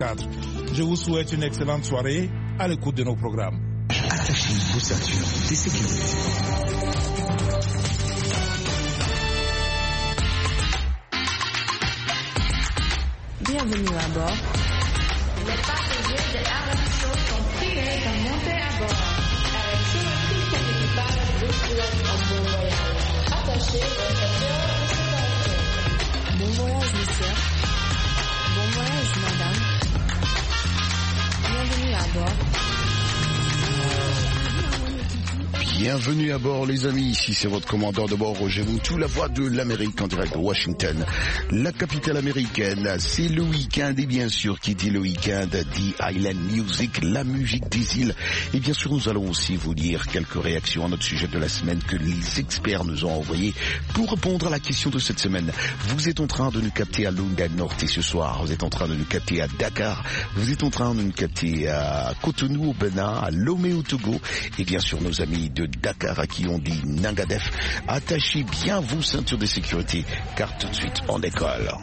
Je vous souhaite une excellente soirée à l'écoute de nos programmes. Attachez vos ceintures de sécurité. Bienvenue à bord. Les passagers de RM Show sont priés de monter à bord. Avec tout son équipage vous souhaite un bon voyage. Attachez vos ceintures de sécurité. Bon voyage, monsieur. Bon voyage, madame. Bienvenue à bord. Bienvenue à bord les amis, ici c'est votre commandant de bord Roger Moutou, la voix de l'Amérique en direct de Washington, la capitale américaine. C'est le week-end et bien sûr qui dit le week-end dit Island Music, la musique des îles. Et bien sûr nous allons aussi vous lire quelques réactions à notre sujet de la semaine que les experts nous ont envoyé pour répondre à la question de cette semaine. Vous êtes en train de nous capter à Lunga Norte ce soir, vous êtes en train de nous capter à Dakar, vous êtes en train de nous capter à Cotonou au Bénin, à Lomé au Togo et bien sûr nos amis de Dakar à qui on dit Nangadef. Attachez bien vos ceintures de sécurité car tout de suite on décolle.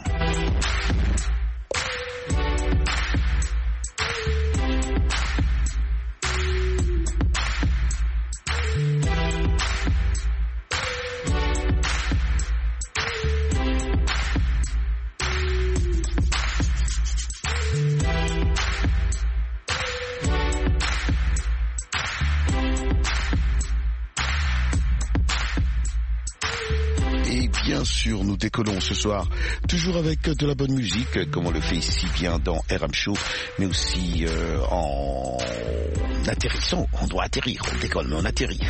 Bien sûr, nous décollons ce soir, toujours avec de la bonne musique, comme on le fait si bien dans RM Show, mais aussi en atterrissant. On doit atterrir, on décolle, mais on atterrit.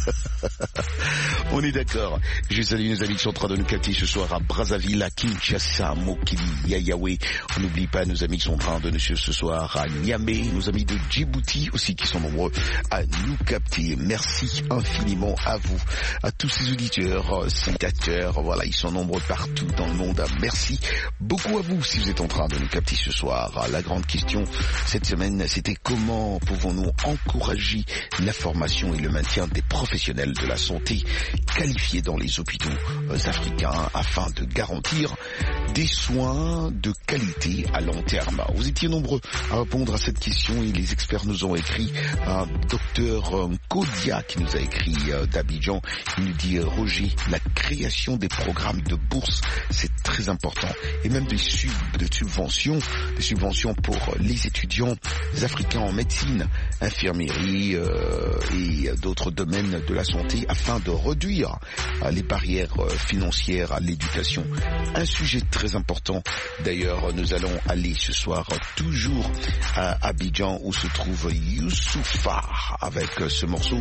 On est d'accord. Je salue nos amis qui sont en train de nous capter ce soir à Brazzaville, à Kinshasa, Mokili, Yayaoué. On n'oublie pas nos amis qui sont en train de nous suivre ce soir à Niamey, nos amis de Djibouti aussi qui sont nombreux à nous capter. Merci infiniment à vous, à tous ces auditeurs, citateurs. Voilà, ils sont nombreux partout dans le monde. Merci beaucoup à vous si vous êtes en train de nous capter ce soir. La grande question cette semaine, c'était comment pouvons-nous encourager la formation et le maintien des professionnels de la santé qualifiés dans les hôpitaux africains afin de garantir des soins de qualité à long terme. Vous étiez nombreux à répondre à cette question et les experts nous ont écrit. Un docteur Kodia qui nous a écrit d'Abidjan, il nous dit Roger, la création des programmes de bourse, c'est très important et même des subventions pour les étudiants africains en médecine, infirmerie et d'autres domaines de la santé afin de réduire les barrières financières à l'éducation. Un sujet très important. D'ailleurs, nous allons aller ce soir toujours à Abidjan où se trouve Youssoupha avec ce morceau.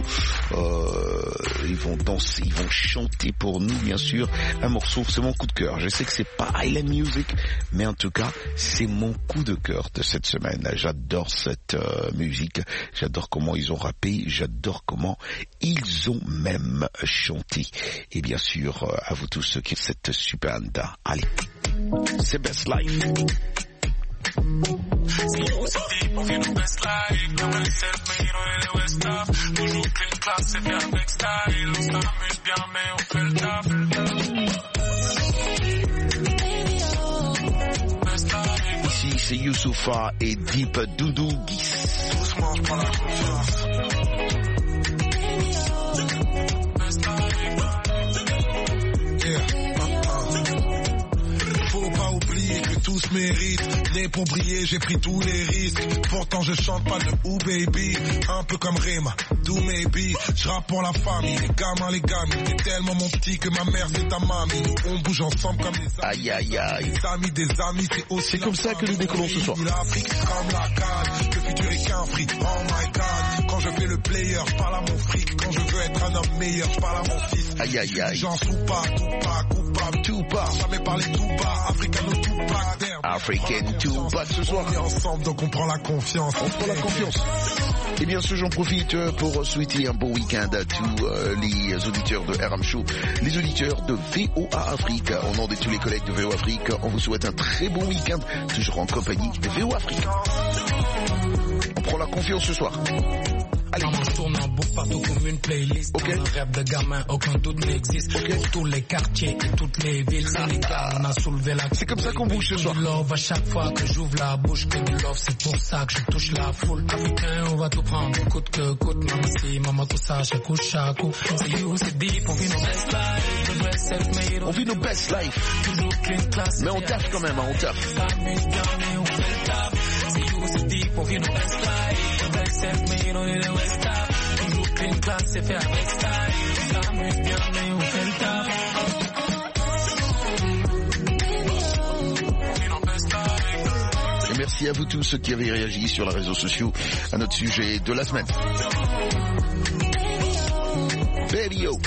Ils vont danser, ils vont chanter pour nous, bien sûr. Un morceau, c'est mon coup de cœur. Je sais que c'est pas Island Music, mais en tout cas, c'est mon coup de cœur de cette semaine. J'adore cette musique. J'adore comment ils ont rappé. J'adore comment ils ont même chanté. Et bien sûr, à vous tous ceux qui ont cette super anda. Allez, c'est Best Life. On vit nos best life, comme les self-made, on est les West Staff. Toujours clean class, c'est fait avec style. On s'amuse bien, mais on fait le taf. Ici, c'est Youssoupha et Deep Doudou Guis. Doucement, je prends la confiance. Faut pas oublier que tous méritent. Né pour briller, j'ai pris tous les risques. Pourtant je chante pas de ou baby. Un peu comme Rema, do maybe. Je rappe pour la famille, les gamins, les gamines. T'es tellement mon petit que ma mère c'est ta mamie. Nous on bouge ensemble comme des amis. Aïe aïe aïe. Des amis, c'est aussi. C'est comme ça que nous décollons ce soir. L'Afrique comme la canne. Le futur est qu'un fric. Oh my god. Quand je fais le player, je parle à mon fric. Quand je veux être un homme meilleur, je parle à mon fils. Aïe aïe aïe. J'en sous pas, tout pas, coupable, tout pas. Jamais parler tout bas. Africano tout pas. African tout bas ce soir. On est ensemble, donc on prend la confiance. On prend la confiance. Et bien sûr, j'en profite pour souhaiter un bon week-end à tous les auditeurs de RM Show, les auditeurs de VOA Afrique. Au nom de tous les collègues de VOA Afrique, on vous souhaite un très bon week-end, toujours en compagnie de VOA Afrique. On prend la confiance ce soir. Maman, je tourne en boucle partout comme une playlist. Okay. Dans un rêve de gamin, aucun doute n'existe. Pour tous les quartiers et toutes les villes, Sénégal, on a soulevé la... C'est comme ça qu'on bouge ce soir. Du love à chaque fois que j'ouvre la bouche, que du love, c'est pour ça que je touche la foule. Africain, on va tout prendre, coûte que coûte. Maman, si, maman, tout ça, chaque coup, chaque coup. C'est you, c'est deep, on vit nos best life. The best self-made. On vit nos best life. Toujours clean, class. Mais on taffe quand même, hein, on taffe. S'amuse bien, mais on fait le taf. C'est you, c'est deep, on vit nos best life. The best self-made, on est le West Tap. Toujours clean, class, c'est fait avec style. S'amuse bien, mais on fait le taf. Et merci à vous tous ceux qui avez réagi sur les réseaux sociaux à notre sujet de la semaine. Video.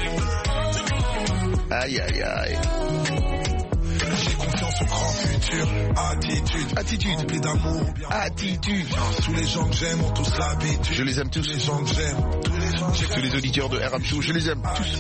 Aïe aïe aïe. J'ai confiance au grand futur. Attitude. Rempli d'amour. Attitude. Tous les gens que j'aime ont tous l'habitude. Je les aime tous. Les gens que j'aime. Tous les auditeurs de RM Show, je les aime tous.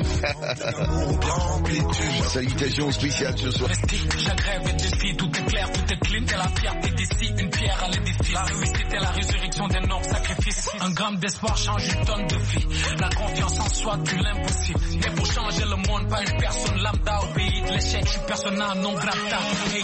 Salutations spéciales ce soir. Chaque rêve est défi, tout est clair, tout est clean. T'es la fierté d'ici, une pierre à l'édifice. La réussite est la résurrection d'un énorme sacrifice. Un gramme d'espoir change une tonne de vie. La confiance en soi tue l'impossible. Mais pour changer le monde, pas une personne lambda. Au pays de l'échec, je suis persona non grata. Hey,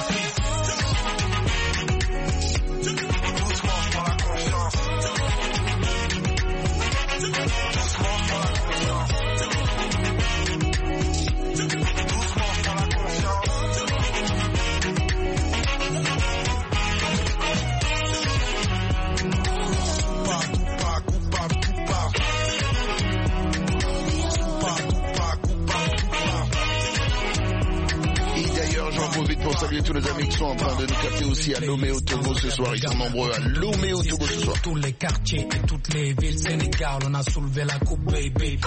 pour saluer tous les amis qui sont en train de nous capter aussi à Lomé au Togo ce soir. Ils sont nombreux à Lomé au Togo ce soir. Tous les quartiers et toutes les villes Sénégal, on a soulevé la coupe, baby.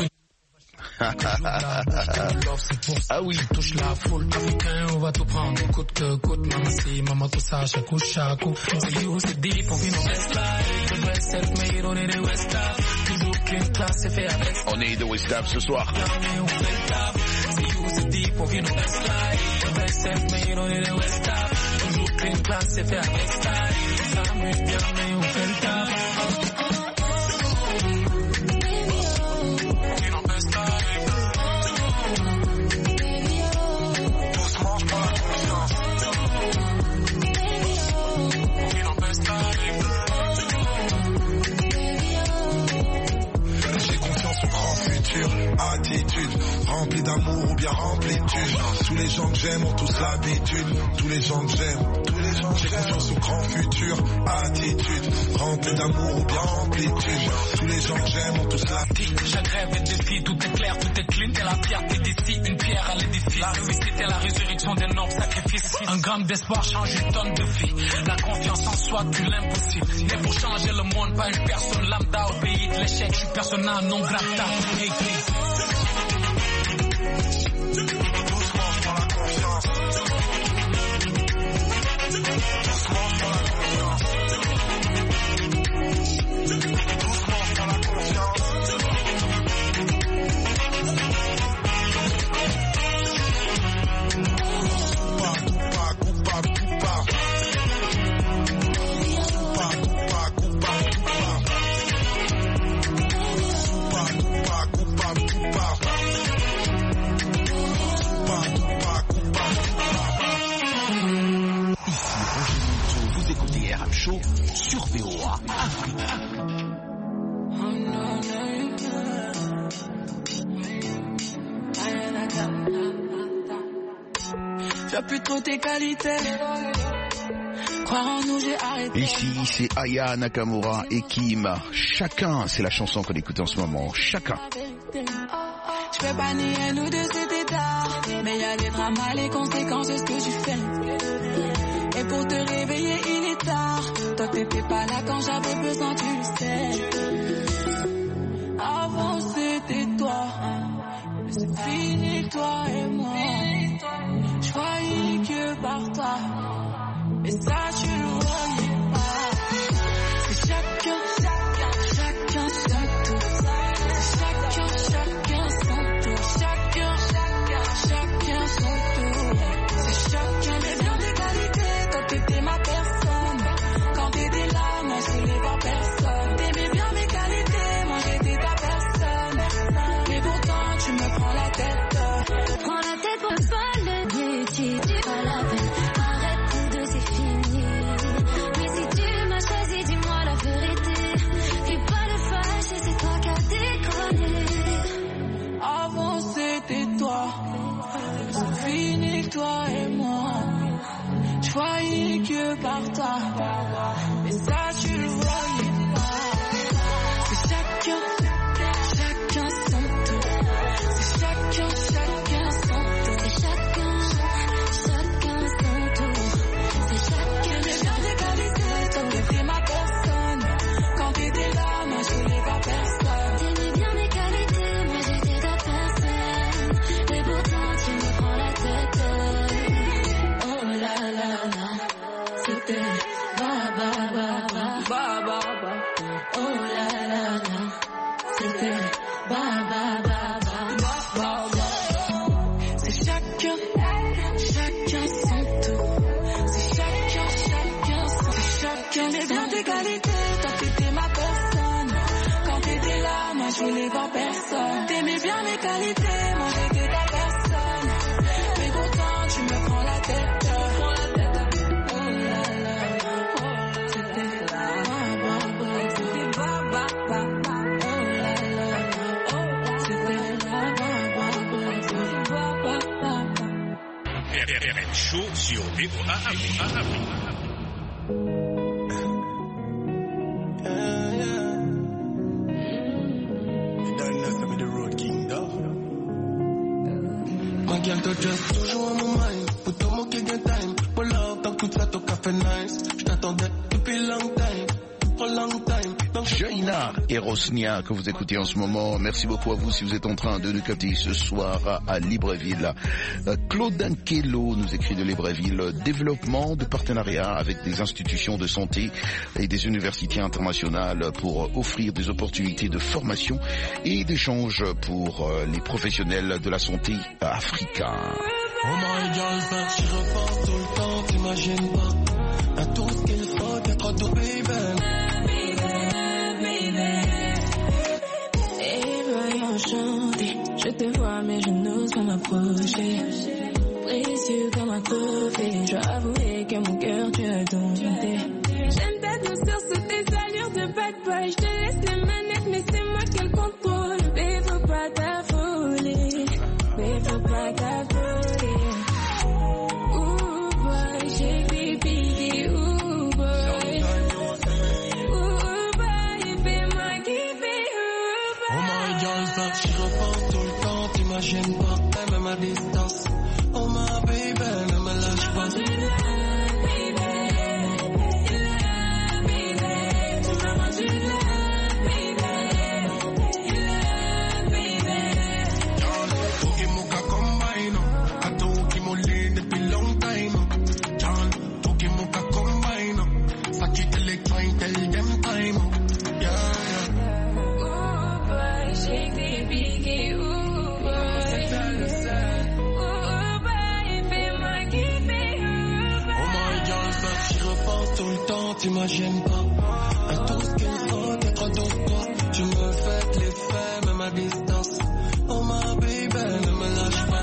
Ah oui. Touche la foule, africain, on va tout prendre, coûte que coûte. Maman, si, maman, tout ça, chaque coup, chaque coup. C'est you, c'est deep, on vit nos best life. The best self-made, on est des West Tap. Toujours clean, class, c'est fait avec. On est de West Tap ce soir. On fait le tap. C'est you, c'est deep, on vit nos best life. The best self-made, on est des West Tap. Toujours clean, class, c'est fait avec style. Ça s'amuse bien, mais on fait le tap. Attitude, rempli d'amour ou bien remplitude. Tous les gens que j'aime ont tous l'habitude. Tous les gens que j'aime, j'ai confiance au grand futur. Attitude, rempli d'amour ou bien remplitude. Tous les gens que j'aime ont tous l'habitude. Chaque rêve est défi, tout est clair, tout est clean. T'es la fierté d'ici, une pierre à l'édifice. La réussite est la résurrection d'un énorme sacrifice. Un gramme d'espoir change une tonne de vie. La confiance en soi tue l'impossible. Mais pour changer le monde, pas une personne lambda. Au pays de l'échec, je suis persona non grata. Hey, sur VOA Afrique. Tu as plus trop tes qualités. Croire en nous, j'ai arrêté. Ici, c'est Aya Nakamura et Kim. Chacun, c'est la chanson qu'on écoute en ce moment. Chacun. Je peux pas nier nous deux, c'était tard. Mais y a des dramas, les conséquences de ce que tu fais. Et pour te réveiller, il est tard. Toi, t'étais pas là quand j'avais besoin, tu le sais. Avant, c'était toi. Mais c'est fini, toi et moi. Je croyais que par toi. Mais ça, tu le voyais pas. C'est chacun son tour. C'est chacun son tour. Chacun son tour. C'est chacun les biens des qualités. Toi, t'étais ma personne. Quand t'étais là, moi, je voulais voir personne. T'aimais bien mes qualités. J'aimais bien tes qualités, toi t'étais ma personne. Quand t'étais là, moi je voulais voir personne. T'aimais bien mes qualités, moi j'étais ta personne. Mais pourtant tu me prends la tête. Show sur VOA Afrique. My girl te just toujours on my mind. Pour ton mot qui gagne time. Pour love, tant que tout ça, ton café nice. J't'attendais depuis long time. For long time. Jaina et Rosnia que vous écoutez en ce moment. Merci beaucoup à vous si vous êtes en train de nous capter ce soir à Libreville. Claude Anquelo nous écrit de Libreville. Développement de partenariats avec des institutions de santé et des universités internationales pour offrir des opportunités de formation et d'échange pour les professionnels de la santé africains. Oh my God, je repense tout le temps, t'imagines pas. À tout ce qu'il faut, t'es trop doux, baby. Je te vois mais je n'ose pas m'approcher. Précieux comme un trophée. Je dois avouer que mon cœur tu as dompté. J'aime ta douceur sous tes allures de bad boy. Je te laisse les manettes mais c'est moi qui le contrôle. Mais faut pas t'affoler. Mais faut pas t'affoler. Ooh boy, j'ai pipi. Ooh boy. Ooh boy, fais-moi kiffer. Ooh boy. Oh my God, j'y repense tout le temps, t'imagines pas, même à distance. Oh my baby, ne me lâche pas. T'imagines pas, à tout ce qu'il faut, t'es trop douce, toi. Tu me fais l'effet, même à distance. Oh my baby, ne me lâche pas.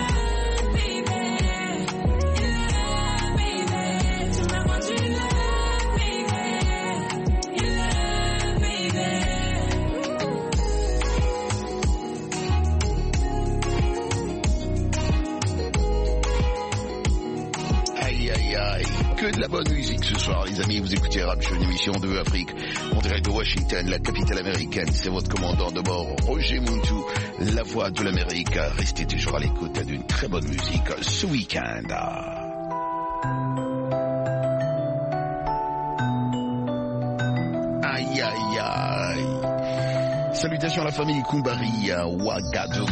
Que de la bonne musique ce soir, les amis. Vous écoutez Rap Show, une émission de Afrique en direct de Washington, la capitale américaine. C'est votre commandant de bord, Roger Muntu, la voix de l'Amérique. Restez toujours à l'écoute d'une très bonne musique ce week-end. Aïe, aïe, aïe. Salutations à la famille Koumbari à Ouagadougou.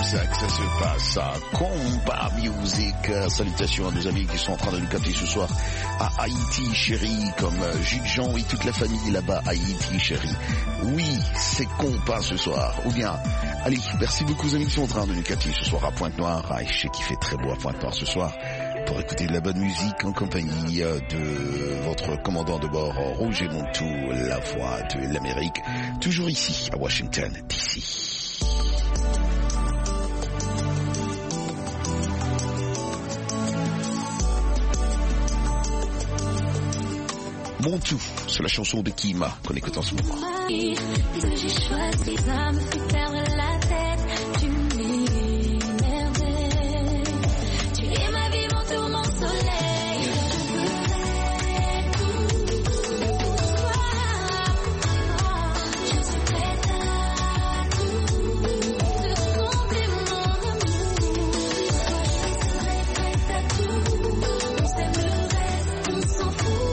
ça que ça se passe à Combat Music. Salutations à nos amis qui sont en train de nous capter ce soir à Haïti, chérie, comme Jules Jean et toute la famille là-bas, Haïti, chérie. Oui, c'est Combat ce soir. Ou bien, allez, merci beaucoup aux amis qui sont en train de nous capter ce soir à Pointe-Noire. Ah, je sais qu'il fait très beau à Pointe-Noire ce soir. Pour écouter de la bonne musique en compagnie de votre commandant de bord, Roger Montou, la voix de l'Amérique, toujours ici à Washington, DC. Montou, c'est la chanson de Kima qu'on écoute en ce moment. Qu'est-ce que j'ai choisi, ça me fait perdre la tête, tu m'énervais, tu es ma vie, mon tour, mon soleil, je suis prête à tout, de combler mon amour, je serai prête à tout, on s'aime le reste, on s'en fout.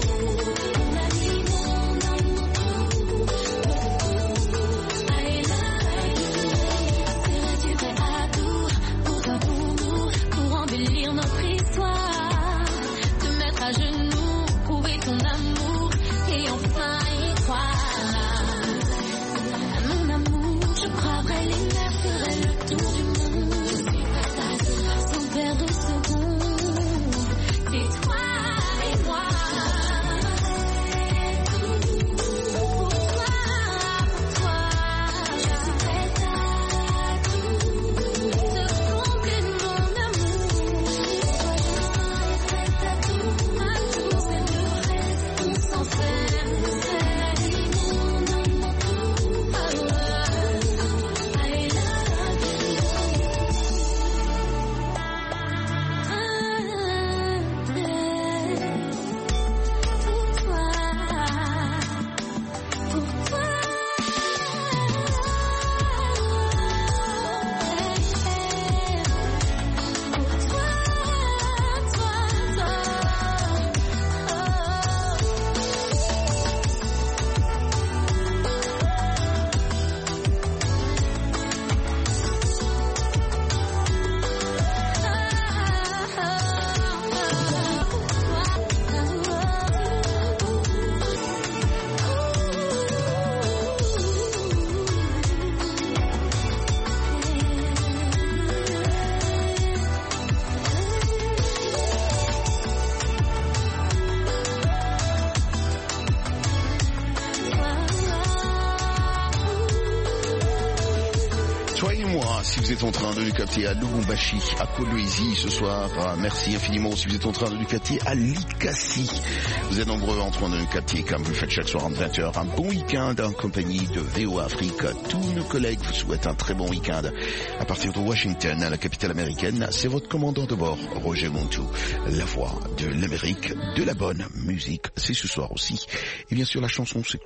Si vous êtes en train de nous capter à Lubumbashi, à Kolwezi ce soir, merci infiniment. Si vous êtes en train de nous capter à Likasi, vous êtes nombreux en train de nous capter comme vous le faites chaque soir en 20h. Un bon week-end en compagnie de VOA Afrique. Tous nos collègues vous souhaitent un très bon week-end à partir de Washington, la capitale américaine. C'est votre commandant de bord, Roger Montou, la voix de l'Amérique, de la bonne musique. C'est ce soir aussi. Et bien sûr, la chanson, c'est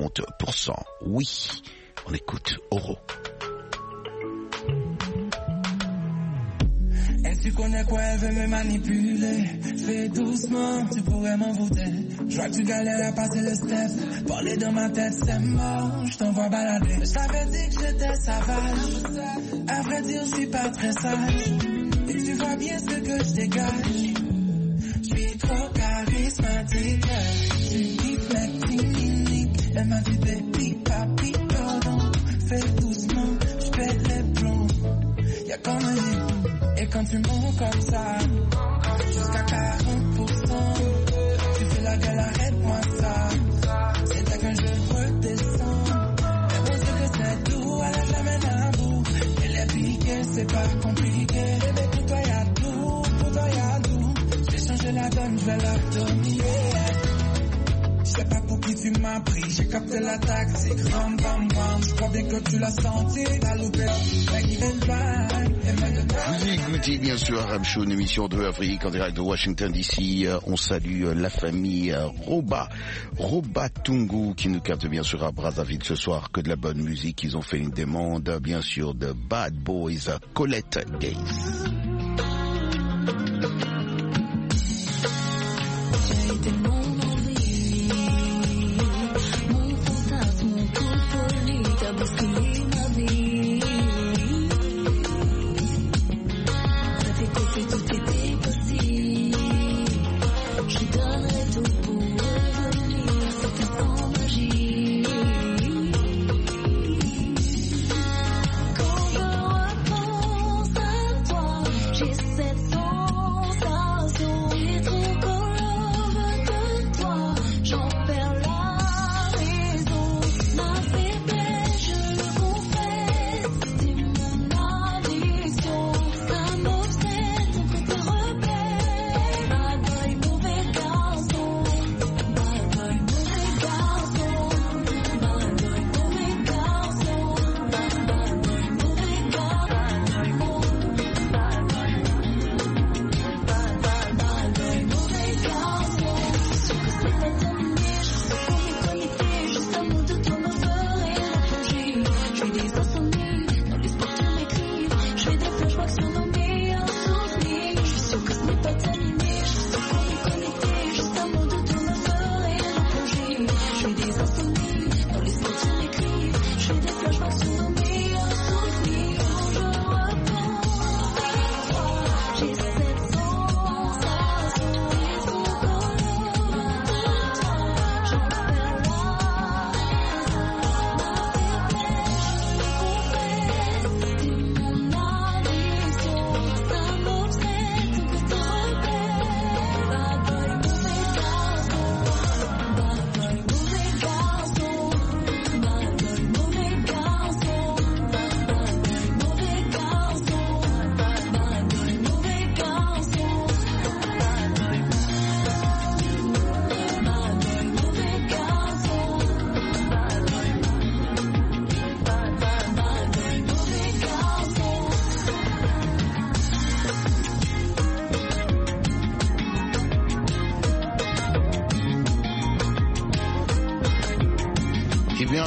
40%. Oui, on écoute Oro. Tu connais quoi, elle veut me manipuler. Fais doucement, tu pourrais m'envoûter. Je vois que tu galères à passer le step. Parler dans ma tête, c'est mort, je t'envoie balader. Je t'avais dit que j'étais sauvage. À vrai dire, je suis pas très sage. Et tu vois bien ce que je dégage. Je suis trop charismatique. Tu kiffes la clinique. Elle m'a dit baby, papi, pardon. Fais doucement, je pète les plombs. Y'a comme un livre. Et quand tu montes comme ça, jusqu'à 40%, tu fais la gueule, arrête-moi ça. C'est dès que je redescends. Elle me dit que c'est doux, elle a jamais d'un bout. Elle est piquée, c'est pas compliqué. Mais pour toi y'a tout, pour toi y'a tout. Je vais changer la donne, je vais la dominer. Je sais pas pour qui tu m'as pris, j'ai capté la tactique. Ram bam bam, je crois bien que tu l'as senti. T'as loupé, vous écoutez bien sûr Ram Show, une émission de Afrique en direct de Washington DC. On salue la famille Roba Tungu qui nous capte bien sûr à Brazzaville ce soir. Que de la bonne musique. Ils ont fait une demande bien sûr de Bad Boys, Colette Gaze.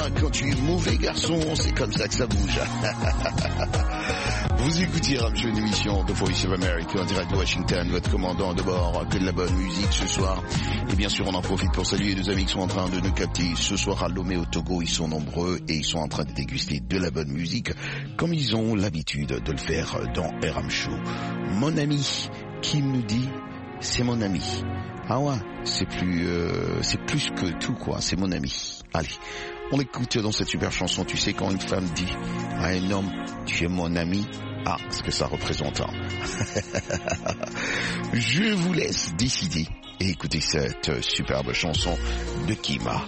quand tu es mauvais garçon, c'est comme ça que ça bouge. Vous écoutez Ram Show, une émission de Voice of America en direct de Washington, votre commandant de bord, que de la bonne musique ce soir. Et bien sûr, on en profite pour saluer nos amis qui sont en train de nous capter ce soir à Lomé au Togo. Ils sont nombreux et ils sont en train de déguster de la bonne musique comme ils ont l'habitude de le faire dans Ram Show. Mon ami Kim nous dit, c'est mon ami. Ah ouais, c'est plus que tout quoi, c'est mon ami. Allez, on l'écoute dans cette super chanson. Tu sais quand une femme dit à un homme, tu es mon ami, ah, ce que ça représente. Hein. Je vous laisse décider et écouter cette superbe chanson de Kima.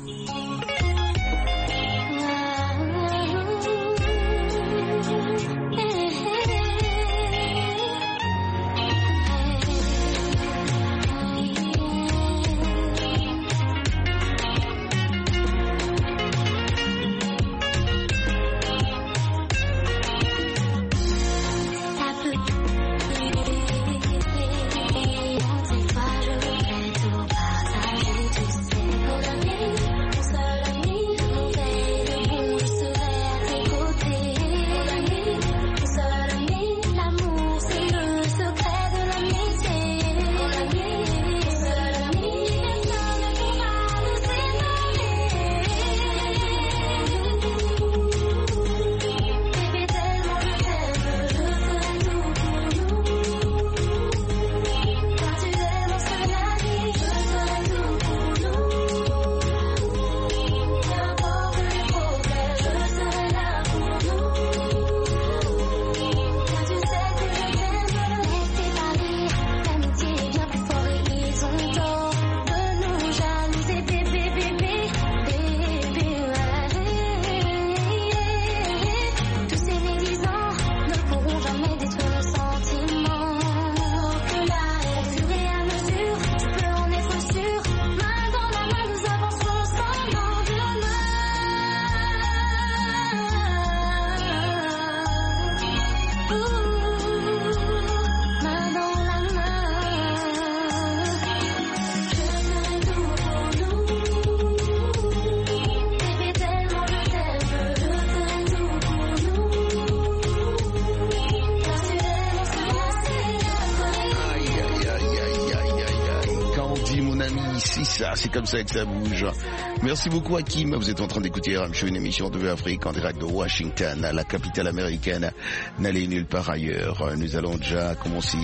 C'est comme ça que ça bouge. Merci beaucoup Hakim. Vous êtes en train d'écouter Ram Show, une émission de Afrique en direct de Washington, la capitale américaine. N'allez nulle part ailleurs. Nous allons déjà commencer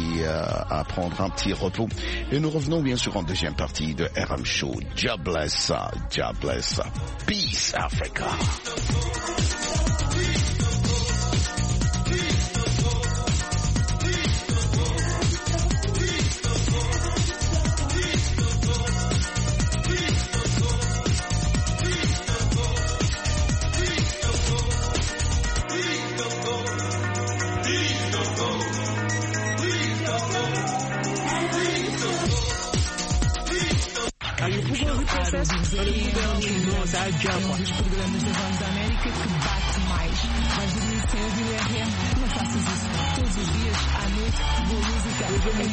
à prendre un petit repos. Et nous revenons bien sûr en deuxième partie de Ram Show. God bless. God bless. Peace Africa. Dos programas da Voz da América que bate mais. Vais dormir sem ouvir o RM? Não faças isso. Todos os dias, à noite, boa música.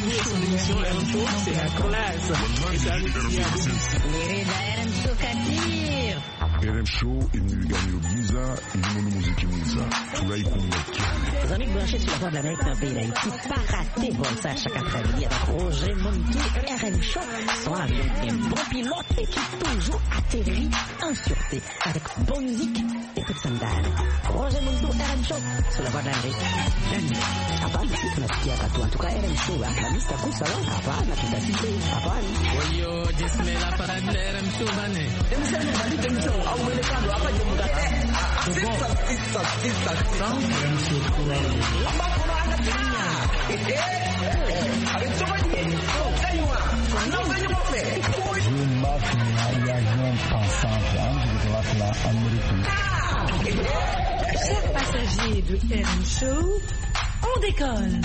RM Show, il nous gagne au Giza, il nous montre musique Giza. Tout là, il compte. Les amis branchés sur la Voix de l'Amérique dans le pays d'Haïti, pas rater bon ça chaque après-midi avec Roger Montou, RM Show, son avion est bon pilote et qui toujours atterrit en sûreté avec bonne musique et coup de sandal. Roger Montou, RM Show, sur la Voix de l'Amérique. Hapana, tunasikia watu en tout cas RM Show, la lista kusa leo hapana, tutasikia hapana. Oyo, jesmela para de RM Show bane. Demsema bali demsema au mwelekano hapa jemuda. Chers passagers de RM Show, on décolle.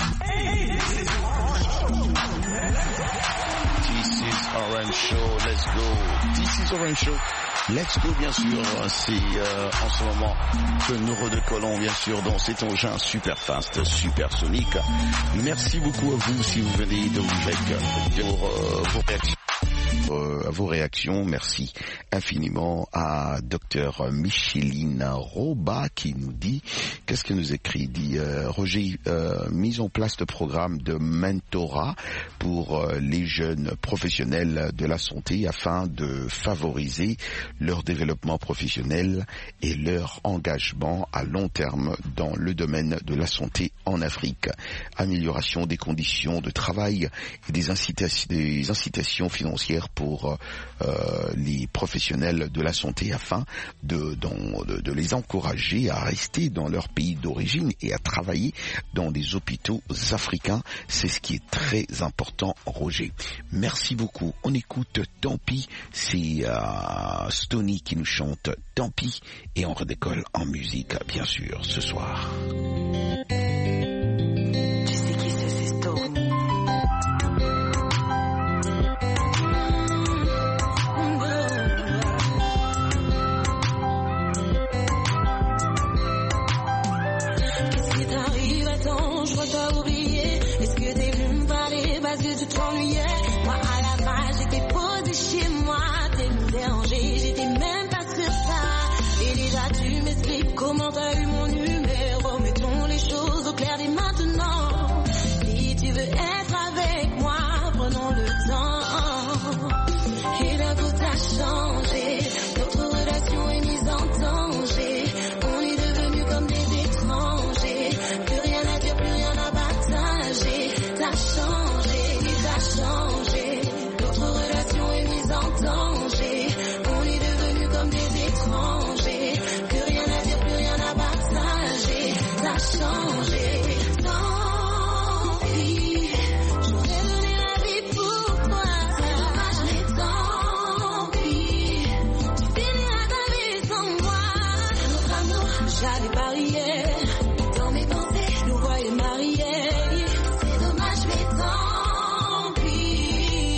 This is Orange Show, let's go. This is Orange Show. Let's go, bien sûr, c'est en ce moment que nous redécollons, bien sûr, dans cet engin super fast, super sonique. Merci beaucoup à vous si vous venez de vous mettre pour vos réactions. vos réactions. Merci infiniment à Dr Micheline Roba qui nous dit, qu'est-ce qu'elle nous écrit? Dit Roger, mise en place de programmes de mentorat pour les jeunes professionnels de la santé afin de favoriser leur développement professionnel et leur engagement à long terme dans le domaine de la santé en Afrique. Amélioration des conditions de travail et des incitations financières pour les professionnels de la santé afin de les encourager à rester dans leur pays d'origine et à travailler dans des hôpitaux africains. C'est ce qui est très important, Roger. Merci beaucoup. On écoute Tant pis. C'est Stony qui nous chante Tant pis et on redécolle en musique, bien sûr, ce soir. Tu t'ennuyais, moi à la base j'étais posée chez moi, t'es dérangée, j'étais même pas sur ça. Et déjà tu m'expliques comment t'as eu mon numéro. Mettons les choses au clair dès maintenant. Si tu veux être avec moi, prenons le temps. Et d'un coup t'as changé, notre relation est mise en danger. On est devenus comme des étrangers, plus rien à dire, plus rien à partager. T'as changé, notre relation est mise en danger. On est devenus comme des étrangers, plus rien à dire, plus rien à partager. T'as changé, tant pis. J'aurais donné la vie pour toi, c'est dommage mais tant pis. Tu finiras ta vie sans moi. Notre amour, j'avais parié. Dans mes pensées, je nous voyais mariés. C'est dommage mais tant pis.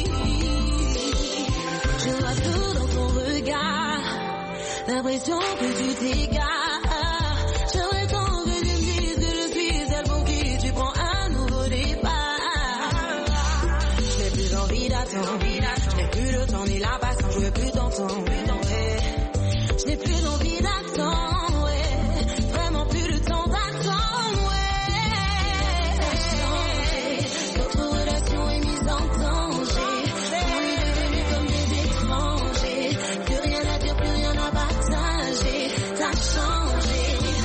Je vois tout dans ton regard, l'impression que tu t'égares. J'aimerais tant que tu me dises que je suis celle pour qui tu prends un nouveau départ. Je n'ai plus envie d'attendre, je n'ai plus le temps ni la patience, je veux plus t'entendre. Je n'ai plus envie d'attendre, vraiment plus le temps d'attendre. T'as changé, notre relation est mise en danger. On est devenus comme des étrangers, plus rien à dire, plus rien à partager. T'as changé,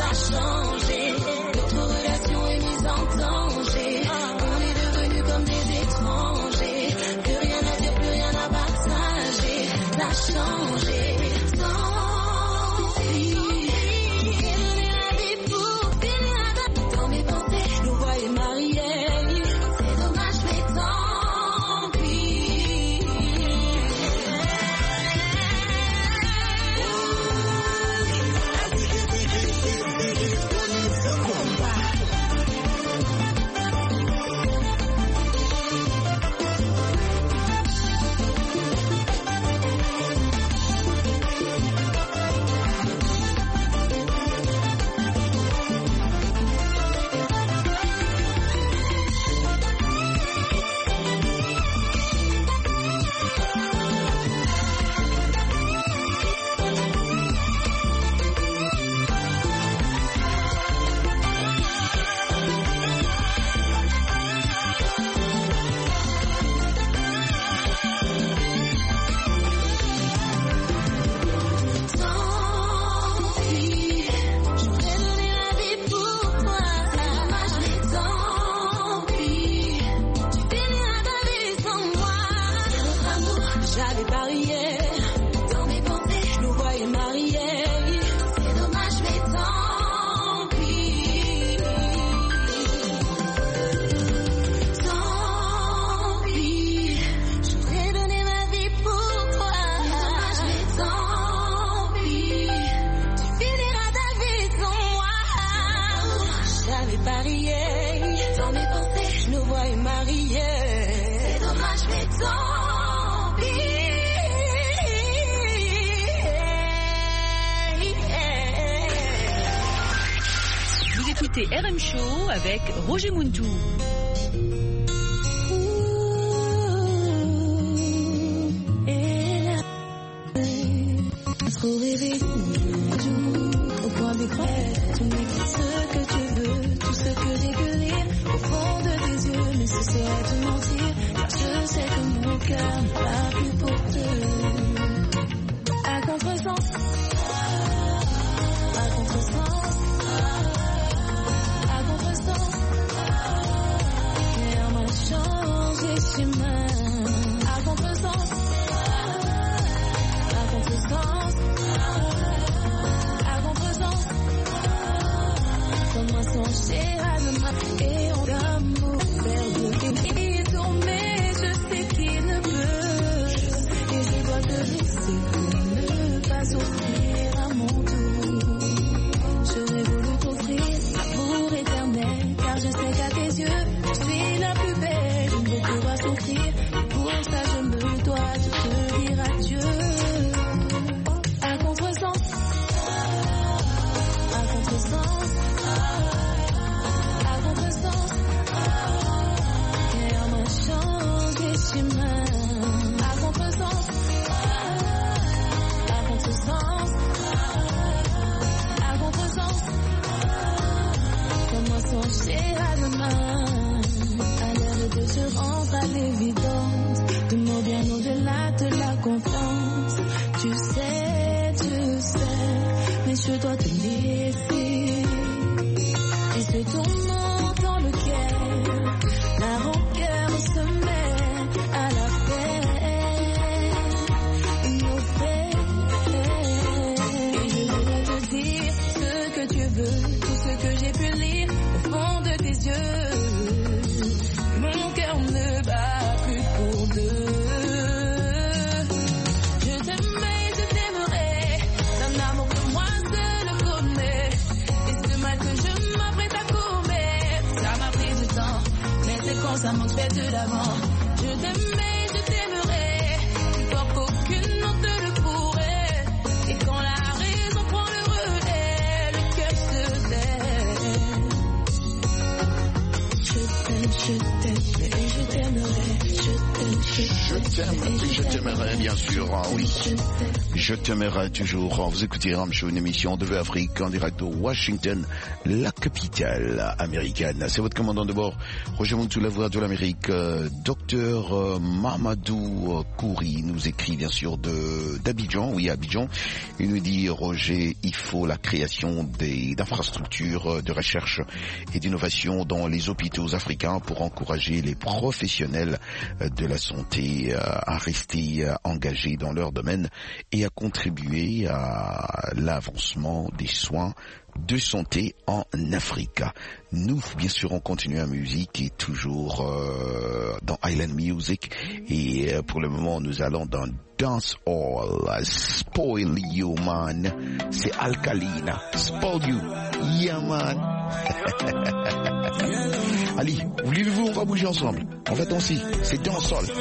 notre relation est mise en danger. On est devenus comme des étrangers, plus rien à dire, plus rien à partager. T'as changé, tant pis. J'ai donné la vie pour finir dans mes pensées, je nous voyais mariés. C'est dommage mais tant pis. écoutez RM Show avec Roger Muntou. Et Pour rêver au point d'écran, tu m'écris ce que tu veux, tout ce que j'ai pu lire au fond de tes yeux, mais ce serait te mentir, car je sais que mon cœur n'est pas plus pour te. À contresens, à contresens, à contresens, rien m'a changé chemin. À contresens, à contresens, à contresens, comme moi songer à demain et on d'amour perdu et tourné, je sais qu'il ne peut et je dois te laisser pour ne pas souffrir à mon tour. J'aurais voulu t'offrir l'amour éternel, car je sais qu'à tes yeux je suis la plus belle, je ne veux que voir souffrir et pour ça je me dois de te dire adieu. À contresens, à contresens, à contresens, rien m'a changé chemin. À contresens, à contresens, à contresens, comment songer à demain. À l'heure de se rendre à l'évidence, de mots bien au-delà de la confiance. Tu sais, mais je dois te laisser. Et ce tourment dans lequel la rancœur se met à la peine, nos faits. Et je voudrais te dire ce que tu veux, tout ce que j'ai pu lire au fond de tes yeux. Mon cœur ne bat plus pour deux. Ça manque fait de l'avant. Je t'aimais, je t'aimerais, plus fort qu'aucune autre le pourrait. Et quand la raison prend le relais, le cœur se tait. Je t'aime, et je t'aimerais. Je t'aimerais, bien sûr, oui. Je t'aimerais toujours. Vous écoutez Ram Show, une émission de Afrique en direct de Washington, la capitale américaine. C'est votre commandant de bord, Roger Montou, la voix de l'Amérique. Docteur Mamadou Kouri nous écrit bien sûr d'Abidjan, oui Abidjan. Il nous dit, Roger, il faut la création d'infrastructures de recherche et d'innovation dans les hôpitaux africains pour encourager les professionnels de la santé à rester engagés dans leur domaine et à contribuer à l'avancement des soins de santé en Afrique. Nous, bien sûr, on continue la musique et toujours dans Island Music. Et pour le moment, nous allons dans Dance All. Spoil You, man. C'est Alkalina. Spoil You. Yeah, man. Allez, voulez-vous, on va bouger ensemble. On va danser. C'est Dance All.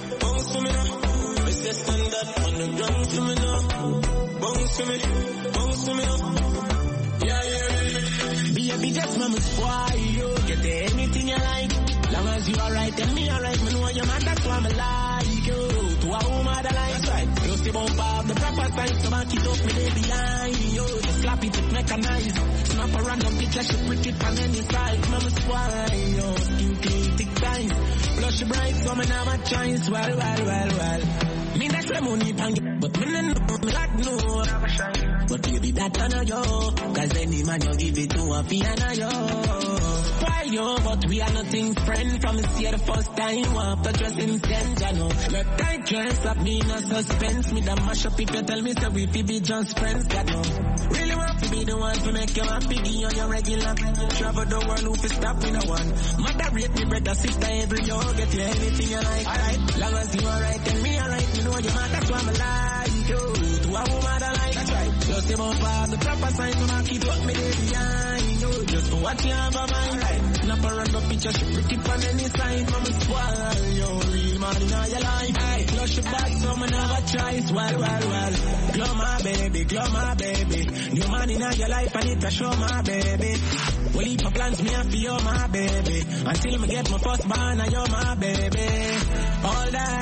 Baby, just mama spoil you. Get anything you like. Long as you alright and me alright. Me know you're mad, that's why I like you. To a woman that like. That's right. You see bump up the proper side. So back it up, me lay behind you. Just slap it with mechanized. Snap a random picture, she pretty from any side. Mama spoil you. Skin clean, thick thighs. Blush bright, so me now my choice. Well. Me that's the money pan, but me no know, me God know. But baby, that I know yo. Cause any man you give it to a piano yo. Why yo, but we are nothing friend. From the see the first time, after dressing sense, I know. Look tight dress up, me no suspense. Me that mash up if you tell me so we be just friends, God know. Really want to be the one to make you happy, be on your regular. Travel the world, who fi stop me no one. Mother rate me, brother, sister, every yo. Get you anything you like, alright. Long as you alright and me alright, you know you man, that's why I'm like you. To a woman that like, that's right. Just about past the proper sign, so I keep up me there behind you. Just for what you have a mind, right. Snap a random picture, she pretty on any side. Mama spoil you, real man in all your life. Aye, flush your back, so me never choice. Well. Glow my baby. New man in all your life, I need to show my baby. Well, if my plans me, I feel my baby. Until me get my first born, I you're my baby. All that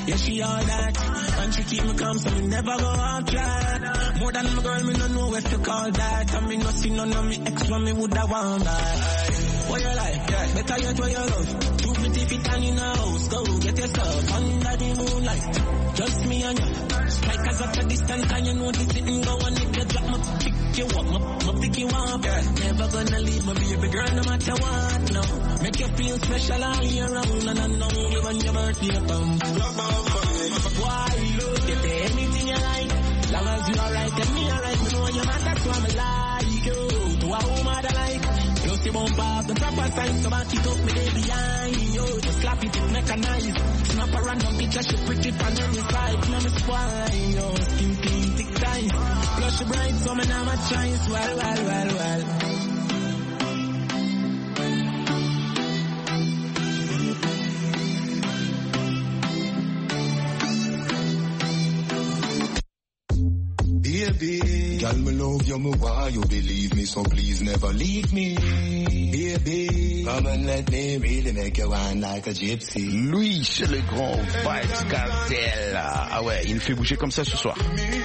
Yeah, she all that. And she keep me calm, so me never go off track. More than my girl, me no know what to call that. And me no see none of me ex when me woulda want that. What you like? Yeah. Better yet what you love. 250 feet and in the house. Go get yourself under the moonlight. Just me and you. Strikers at a distance and you know this didn't go. And if you drop my pick you up, my pick you up. Yeah. Never gonna leave my baby girl no matter what. No. Make you feel special all year round. And I know you when your birthday comes. Why you get anything you like? Long as you alright, tell me alright. Me know you man, that's why I like you. To a woman I like. You see bump off the proper sign, so back it up me day behind you. Just slap it and mechanize. Snap a random picture, she pretty from every side. Now me spine, yo, skin clean, thick time. Blush bright, so me now my choice. Well. Baby, girl, me love you, me why you believe me, so please never leave me. Baby, come and let me really make you wine like a gypsy. Lui, c'est le grand Vybz Kartel. Ah ouais, il nous fait bouger comme ça ce soir. She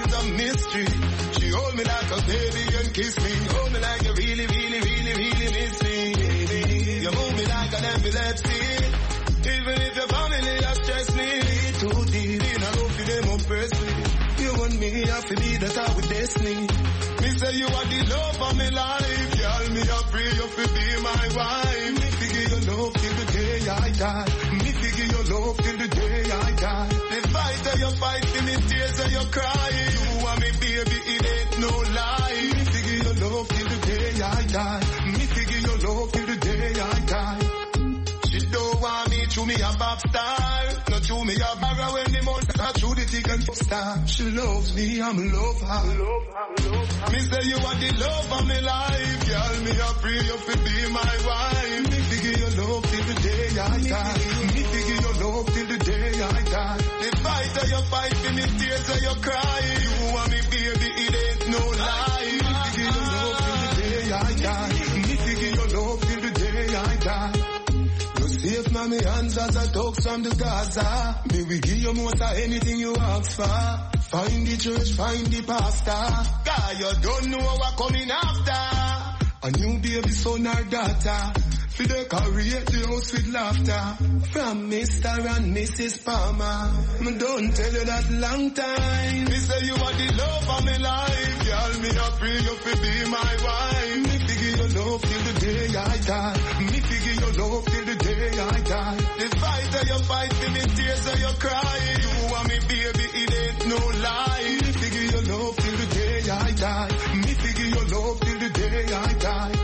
hold me like a baby and kiss me. Hold me like you really, really, really, really miss me. You move me like an epilepsy. Even if your family has stressed me too deep, in a love for them oppress me. You and me have to be that I with destiny. Me say you are the love of my life. Girl, me a pray you to be my wife. Me figure your love till the day I die. Me figure your love till the day I die. The fight that you fight, the tears that you cry. You and me baby, it ain't no lie. Me figure your love till the day I die. Me figure your love till the day I die. She don't want me to me a pop star. Not to me a barra when the monster through the tick and star. She loves me, I'm love her. Me say you are the love of my life. Girl, me a pray you to be my wife. Me figure your love till the day I die. Me figure your love till the day I die. The fight that you fight, the tears that you cry. You and me baby, it ain't no lie. Me figure your love till the day I die. Me figure your love till the day I die. Safe now me hands as I talk from the Gaza. Me we give you most of anything you ask for. Find the church, find the pastor. God, you don't know what coming after. A new baby son or daughter. For the create the house with laughter. From Mr. and Mrs. Palmer. Me don't tell you that long time. Me say you are the love of my life. Girl, me a pray you to be my wife. Me figure your love till the day I die. Me figure your love till the day I die. The fight that you fight, the tears that you cry. You and me baby, it ain't no lie. Me figure your love till the day I die. Me figure your love till the day I die.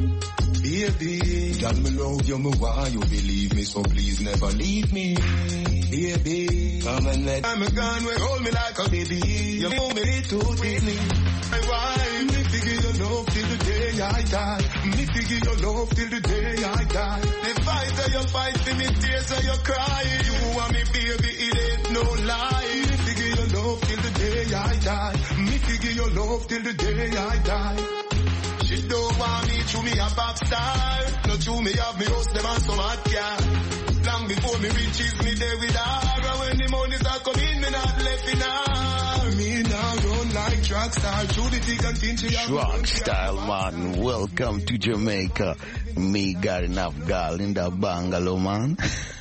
Baby, girl, me love you, me why you believe me, so please never leave me. Baby, come and let I'm gone, we hold me like a baby. You hold me too deeply. My wife, me figure your love till the day I die. Me figure your love till the day I die. The fight that you fight, the tears that you cry. You and me baby, it ain't no lie. Me figure your love till the day I die. Me figure your love till the day I die. She don't want me to me a pop star. Not to me have me host them and some hot car. Long before me reaches me there with her. And when the money start coming, me not left in her. Me now run like track star. Through the thick and thin, she have Rock style man, welcome to Jamaica. Me got enough gal in the bungalow man.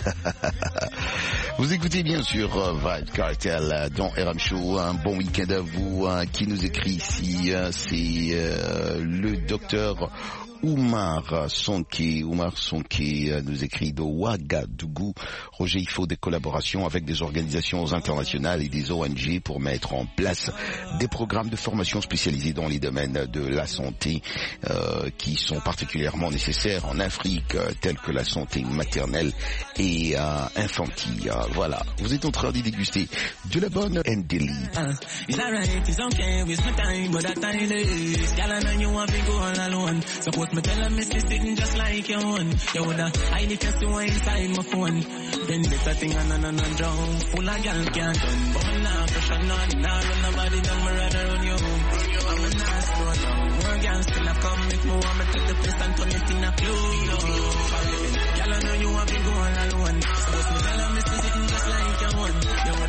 Vous écoutez bien sûr Vybz Kartel dans RM Show. Un bon week-end à vous. Qui nous écrit ici, c'est le docteur Oumar Sonké nous écrit de Ouagadougou. Roger, il faut des collaborations avec des organisations internationales et des ONG pour mettre en place des programmes de formation spécialisés dans les domaines de la santé qui sont particulièrement nécessaires en Afrique, tels que la santé maternelle et infantile. Voilà, vous êtes en train de déguster de la bonne Ndeli. It's alright, it's okay, waste my time, but that time is. Girl, I know you want to go all alone. Suppose me tell her me sitting just like your own. You woulda hide if you see one inside my phone. Then better thing and drown. Full of girl can't done, but me nah pressure none. Nah run nobody down, me rather run you home. I'm a nah slow down. More girls still a come with me, want me take the place and turn it in a clue. Girl, I know you want to go all alone. Suppose me tell her me sitting just like your own. You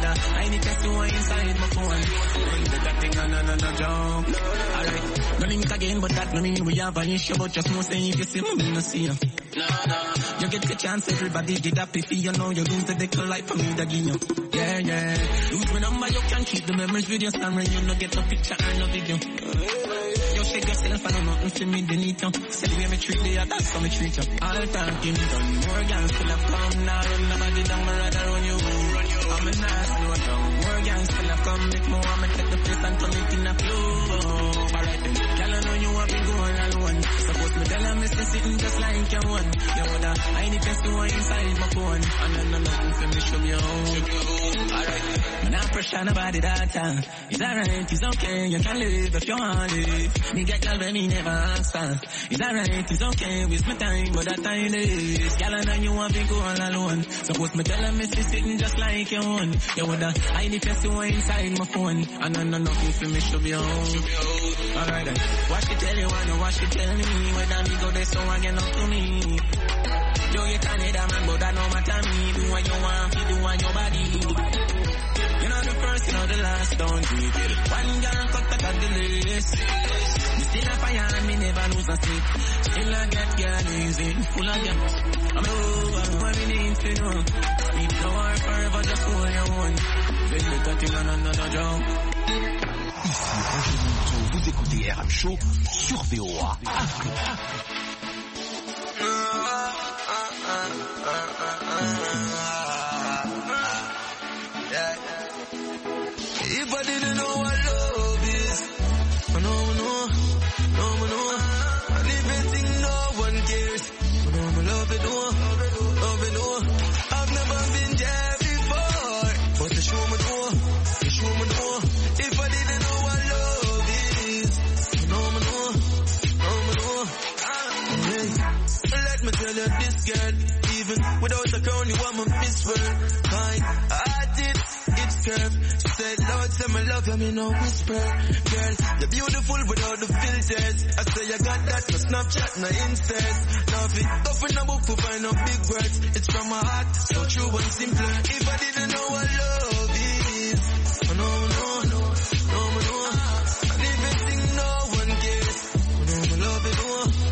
inside my phone. That thing no jump. Alright, no link again, but that no mean we have an issue. But just know say if you see me, no see you. You get the chance, everybody get happy for you know you lose the decal life for me that give you. Yeah. Lose my number, you can keep the memories with your camera. You no get no picture or no video. You shake yourself, I know nothing to me, they need you. Say the way me treat you, that's how me treat you. All talking done, more gangs still have come. Now run nobody down, my rather run you. I'm a nice slow down. More gangs still have come. Make more, I'ma take the place and turn it in a flow. Alright then, girl I know you have been going alone. Suppose me tell her me stay sitting just like you one. You woulda hide the best one inside my phone. And then nothing for me, show me home. Alright, me not pressure nobody that time. It's alright, it's okay, you can live if you want live. Me get girl when me never answer. It's alright, it's okay, waste my time, but that time is. Girl I know you want to go all alone. Suppose me tell her me stay sitting just like you one. You woulda hide the best one inside my phone. And then nothing for me, show me home. Alright then, what she tell you, I know what she tell me. When me go there, so I get up to me. Yo, you can't hit a man, but that no matter me. Do what you want, you do what your body. You know the first, you know the last, don't do it. One girl cut the cut the list. Me still a fire and me never lose a sleep. Still I get girl easy, full of gas. I'm over, what we need to know. Need no war forever, just hold your own. Then you got it on another job. Ici Roger Monteau, vous écoutez RM Show sur VOA. If I didn't know what love is, no. And if I think no one cares, love it, no. I've never been there before, but you show me no. If I didn't know what love is, no. Let me tell you this, girl, even without a crown, you are my Miss World. I did it's curved. She said, Lord, say me love you, me no whisper. Girl, you're beautiful without the filters. I say you got that, no Snapchat, no Instas. Love it, tough in a book to find no big words. It's from my heart, so true and simple. If I didn't know what love is, no. And if I think no one cares, love it,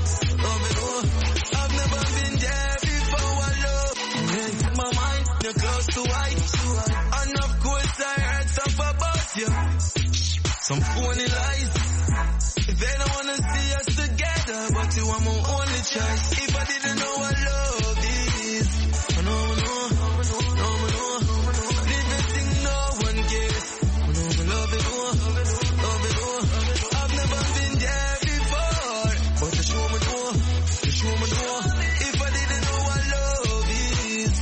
I've never been there before, I love. Hey, my mind, you're close to white. And of course I heard stuff about you. Some phony lies. If they don't wanna see us together, but you are my only choice. If I didn't know what love is, no. And if I think no one cares, love it, I've never been there before, but you show me no. If I didn't know what love is,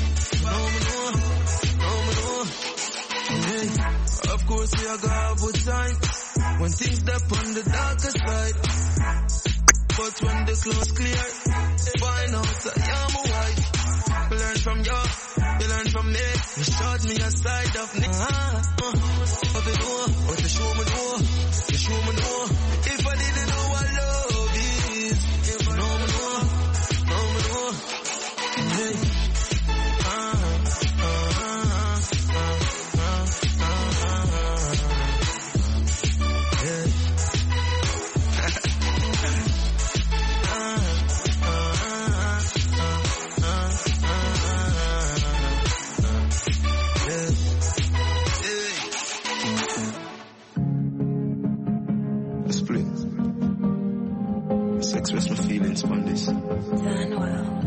no. Of course we are God with time when things step on the darker side. But when the clothes clear, find out I am a wife. Learn from you learn from me. You showed me a side of me. But you show me no. If I didn't know what love is, no. Hey. Express my feelings on this. Done well.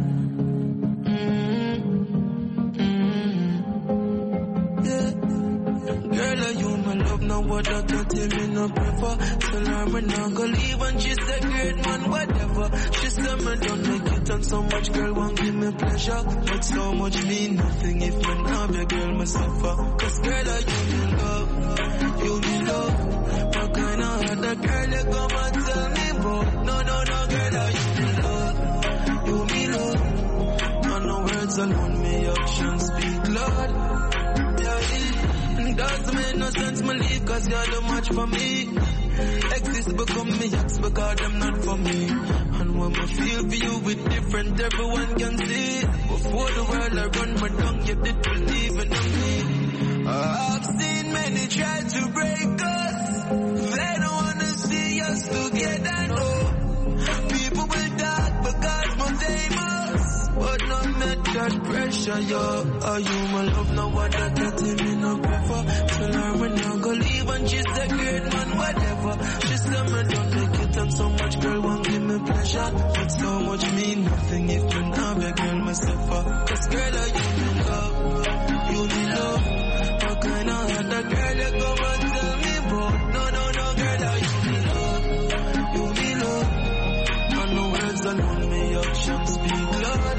Yeah. Girl, are you my love? Now what I can tell me no prefer. Tell her me not gonna leave and she's a great man, whatever. She said me don't make it and so much girl won't give me pleasure. But so much mean nothing if me not be girl me suffer. Cause girl, are you me love? You me love. What kind of other girl you come and tell me about? No, girl, are you me love? You me love. And no words alone, me actions speak loud. It doesn't make no sense me leave cause you're the match for me. Exist become me ex because them not for me. And when I feel for you with different, everyone can see. Before the world I run my tongue, you did believe in me. I've seen many try to break us. They don't wanna see us together, no. People will die because we're famous, but no matter pressure, yo. Are you my love? No one that getting me no prefer. Tell her when I go leave and she's a great man, whatever. She said me don't make it and so much girl won't give me pleasure. But so much mean nothing if you not a girl myself. Cause girl, are you me love? You me love. What kind of other girl you come and tell me about? No, girl, are you me love? You me love. And the words alone, me actions speak loud.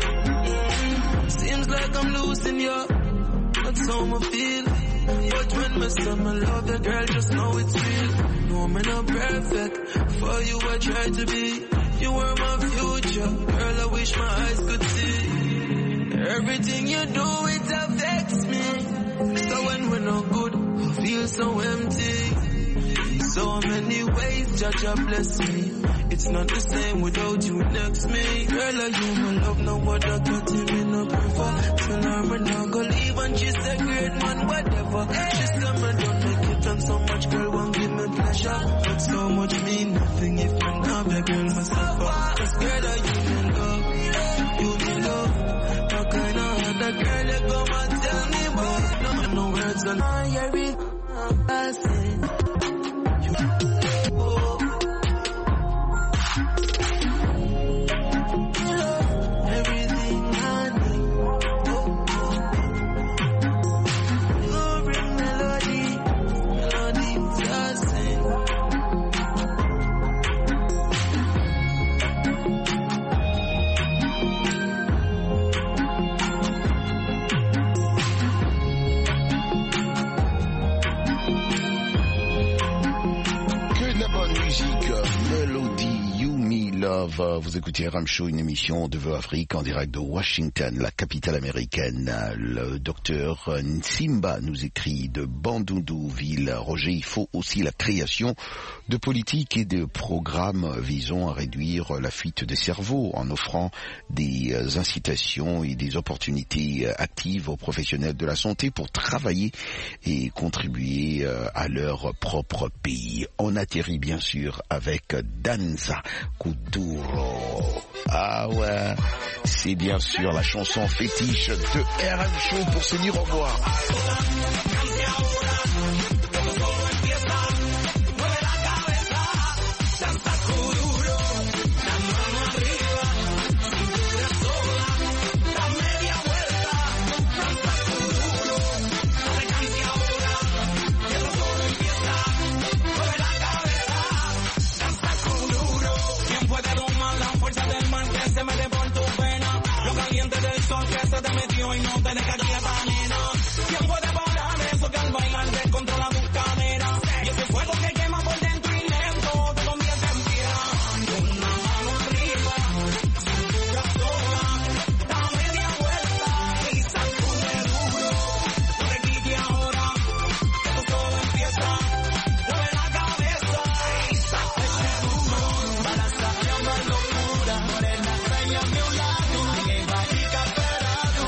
Seems like I'm losing you. That's how I feel. But when me say me love the girl, just know it's real. No, me not perfect. For you I try to be. You were my future. Girl, I wish my eyes could see. Everything you do, it affects me. So when we're not good, I feel so empty. So many ways, Jaja bless me. It's not the same without you next me. Girl, are you my love? No other got him in a prefer. Tell her when I go leave and she's a great man, whatever. She said me don't make it and so much girl won't give me pleasure. But so much mean nothing if you not a girl myself. Cause girl, are you my love? You me love. What kind of other girl you come and tell me about? No words on my every passing. Vous écoutez RM Show, une émission de Vœux Afrique en direct de Washington, la capitale américaine. Le docteur Nsimba nous écrit de Bandundu-ville. Roger, il faut aussi la création de politiques et de programmes visant à réduire la fuite des cerveaux en offrant des incitations et des opportunités actives aux professionnels de la santé pour travailler et contribuer à leur propre pays. On atterrit bien sûr avec Danza Kuduro. Ah ouais, c'est bien sûr la chanson fétiche de RM Show pour se dire au revoir. Y no te deja quieta, nena. ¿Quién puede parar eso que al bailar descontrola tus caderas? Y ese fuego que quema por dentro y lento te convierte en piedra. Una mano arriba, cintura sola, da media vuelta y sacude duro. No te quites ahora, que todo empieza. Mueve la cabeza y sacude duro. Para sacar más locura, morena, enséñame un lado. Que va a picar perado.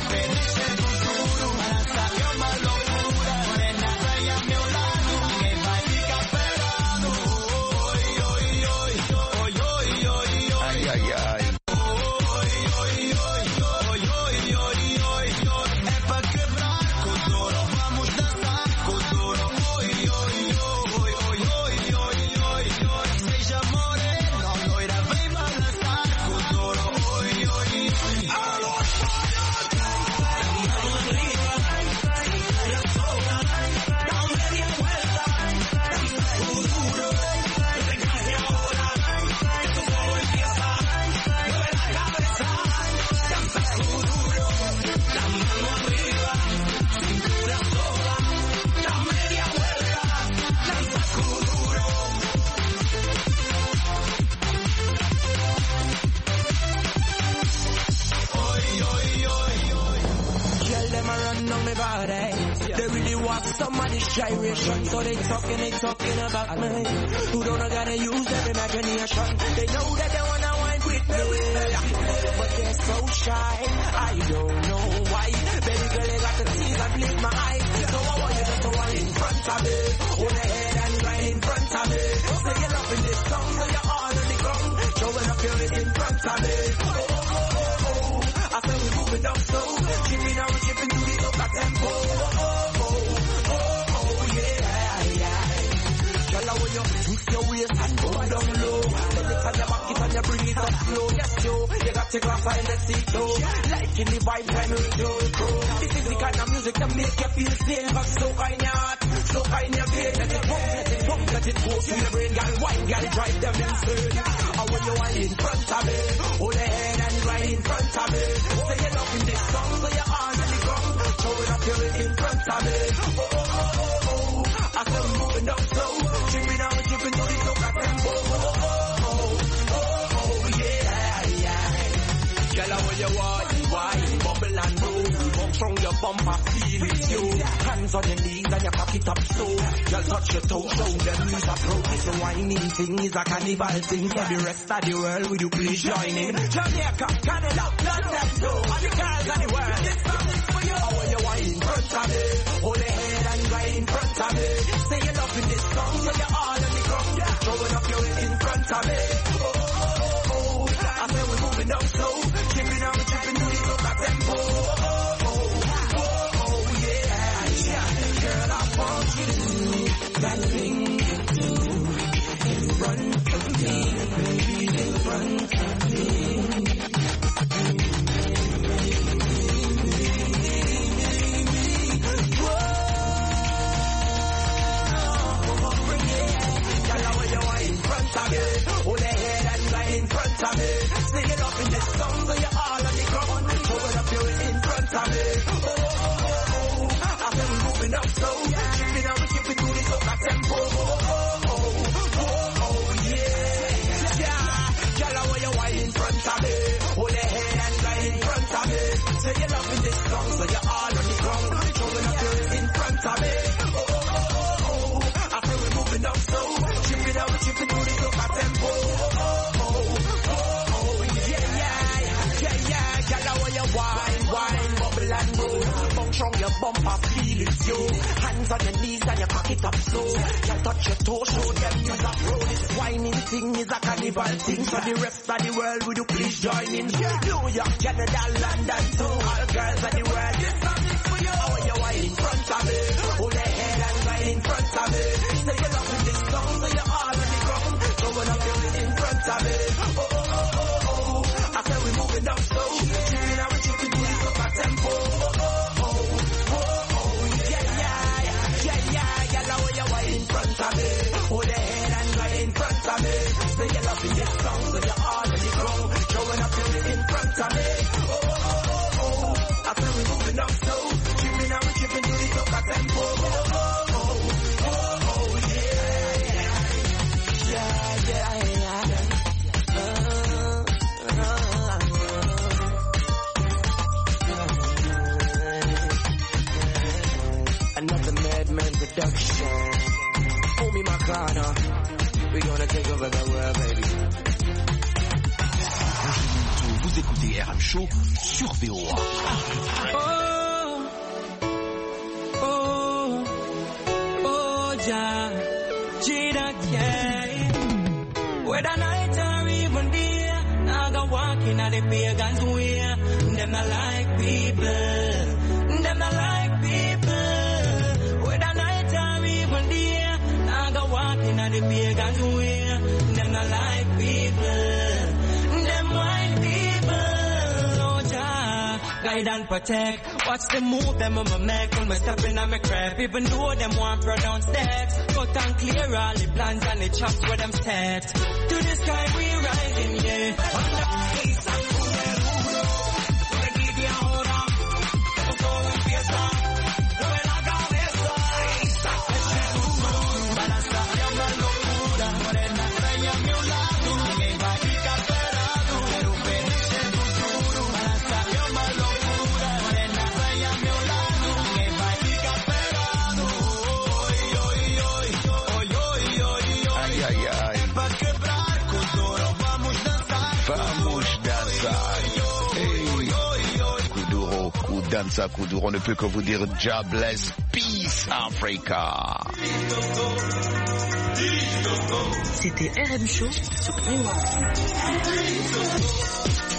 Gyration, so they talking about me. Who don't gotta use their imagination. They know that they wanna wind with me, but they're so shy. I don't know why. Baby, girl, you got the tease and bleed my eyes. So I want you to one in front of me. Hold your head and right in front of me. Say you're loving this song, so you're all on the ground. Showing up your wrist in front of me. I said we're moving up slow. Chipping out, chipping to the up tempo. Girl, when you twist your waist and go down low, then you turn your back it and you bring it up slow. Yes, yo, you got to grab and let's see it though. Liking the vibe when you show it through. This is the kind of music that make you feel safe. But so kind your heart, so kind your vein. Let it pump, let it go through your brain. Girl, wine, girl, drive them insane. And when you are in front of me, hold your head and right in front of me. Say you're loving this song, so you're on the ground. Showing up your waist in front of me. I said we're moving up slow. Chipping out, chipping to the soca tempo. Girl, when you wine, bubble and roll. Bump from your bumper, feel it, yo. Hands on your knees and you cock it up slow. Girl, touch your toes, show them use a pro. This a whining thing, is a carnival thing. For the rest of the world, will you please join in? Jamaica, Canada, London, too. All the girls of the world, this song is for you. When you wine in front of me, hold your head and right in front of me. Say you're loving this song, so you're all on the ground. Throwing up your head in front of me. I said we're moving up slow. Chipping out, chipping to the soca tempo. Girl, I want you to do that thing you do in front of me, baby, in front of me. Hold your head and right in front of me. Sing it up in this song, so you're all on the ground. Throw it up your in front of me. I said we're moving up slow. Chipping out, chipping to the soca tempo. Girl, when you wine in front of me, hold your head and right in front of me. Say you're loving this song, so you're all on the ground. Throwing up your in front of me. I said we're moving up slow. Chipping out, chipping to the soca tempo. Wine, bubble and roll. Bump from your bumper, feel it, yo. Hands on your knees and you cock it up slow. You touch your toes, show them use a pro. This whining thing is a carnival thing. So the rest of the world, will you please join in? New York, Canada, London, too. All girls of the world, this song is for you. When you wine in front of me, hold your head and right in front of me. Say you're loving this song, so you're all on the ground. Throwing up your head in front of me. I said we're moving up slow. Chipping out, chipping to the soca tempo. Girl, when you wine in front of me, hold your head and right in front of me. Say you're loving this song, so you're all on the ground. Showing up your head in front of me. I said we're moving up slow. Chipping out, chipping to the soca tempo. Another Madman production. Hold me my corner. We gonna take over the world, baby. Vous écoutez RM Show sur VOA. Jah, Jada, yeah. Whether night or even day, I go walking at the pagans way. Them not like people. Them not like people. Whether night or even day, I go walking at the pagans way. Them not like people. Them white people. Oh Jah, guide and protect. Watch the move them I'ma make when me step in on me crap. Even though them want pronounce text, cut and clear all the plans and the chops where them set. To the sky we rising, yeah. On the east and Danza Kuduro. On ne peut que vous dire God bless, peace Africa. C'était RM Show sur Rewind.